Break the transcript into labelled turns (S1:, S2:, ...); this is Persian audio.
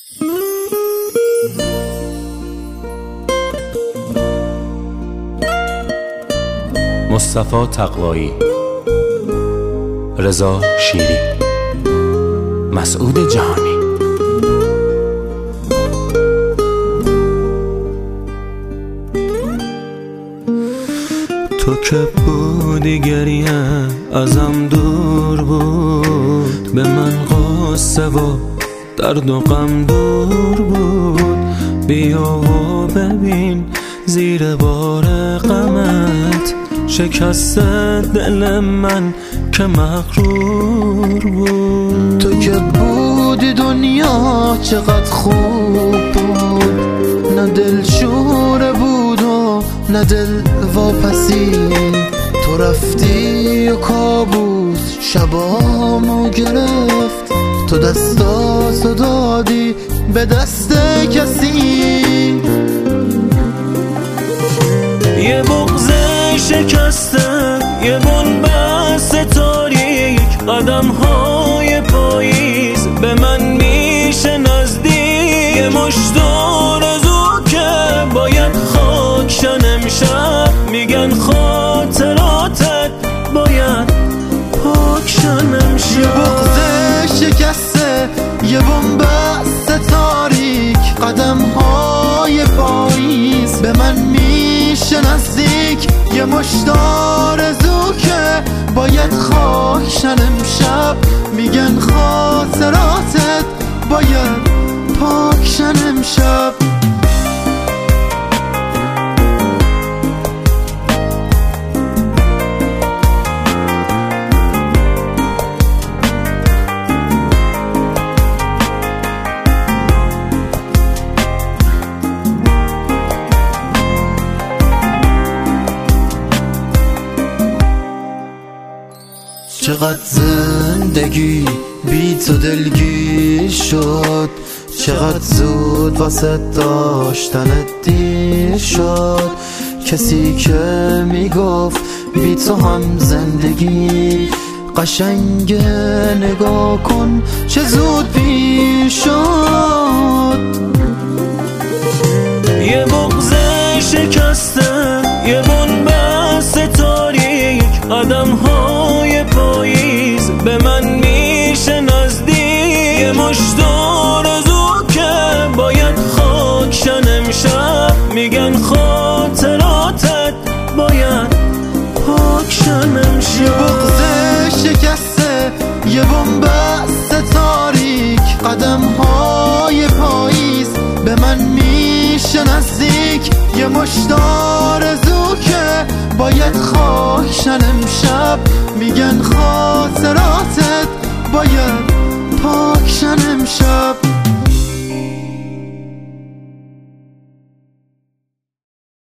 S1: مصطفی تقوایی، رضا شیری، مسعود جهانی.
S2: تو که بودی گریه ازم دور بود، به من قصه و درد و غم دور بود. بیا و ببین زیر بار غمت شکست دل من که مغرور بود.
S3: تو که بودی دنیا چقدر خوب بود، نه دل شوره بود و نه دل واپسی. تو رفتی و کابوس شبامو گرفت، تو دستاتو دادی به دست کسی.
S2: یه بغض شکسته، یه بنبست تاریک، قدم‌های پاییز به من میشه نزدیک. یه مشت آرزو که باید خاک شن امشب، میگن خاطراتت باید پاک شن امشب.
S3: یه بغض شکسته، یه بنبست تاریک، قدم‌های پاییز به من میشه نزدیک. یه مشت آرزو که باید خاک شن امشب، میگن خاطراتت باید پاک شن امشب. چقدر زندگی بی تو دلگیر شد، چقدر زود واسه داشتنت دیر شد. کسی که میگفت بی تو هم زندگی قشنگه، نگاه کن چه زود پیر شد.
S2: یه بغض شکسته، یه بنبست تاریک، قدم‌های پاییز به من میشه نزدیک. یه مشت آرزو که باید خاک شن امشب، میگن خاطراتت باید پاک شن امشب.
S3: یه بغض شکسته، یه بنبست تاریک، قدم‌های پاییز به من میشه نزدیک. یه مشت آرزو که باید خاک شن امشب، میگن خاطراتت باید پاک شن امشب.